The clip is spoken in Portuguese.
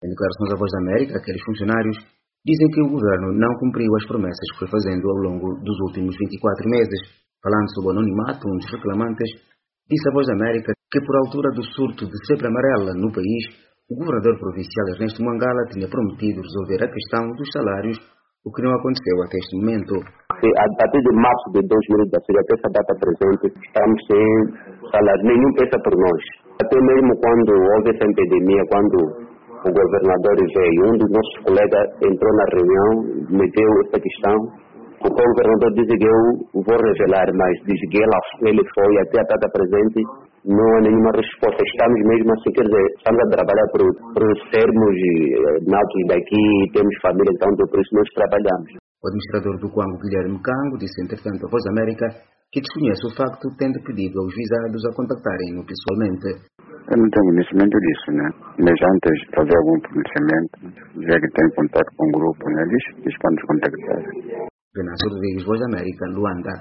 Em declarações à Voz da América, aqueles funcionários dizem que o governo não cumpriu as promessas que foi fazendo ao longo dos últimos 24 meses. Falando sobre o anonimato, um dos reclamantes disse à Voz da América que por altura do surto de febre amarela no país, o governador provincial Ernesto Mangala tinha prometido resolver a questão dos salários, o que não aconteceu até este momento. A partir de março de 2016 até essa data presente, estamos sem salário, nenhum pensa por nós. Até mesmo quando houve essa epidemia, quando o governador veio, um dos nossos colegas entrou na reunião, meteu essa questão. O governador disse que eu vou revelar, mas diz que ele foi até a data presente, não há nenhuma resposta. Estamos mesmo assim, quer dizer, estamos a trabalhar por sermos natos daqui, temos família, então por isso nós trabalhamos. O administrador do Cuango, Guilherme Cango, disse entretanto à Voz da América que desconhece o facto, tendo pedido aos visados a contactarem-no pessoalmente. Eu não tenho conhecimento disso, né? Mas antes de fazer algum pronunciamento, já que tem contato com o grupo, né? Diz para nos contactar. Venâncio Rodrigues, Voz da América, Luanda.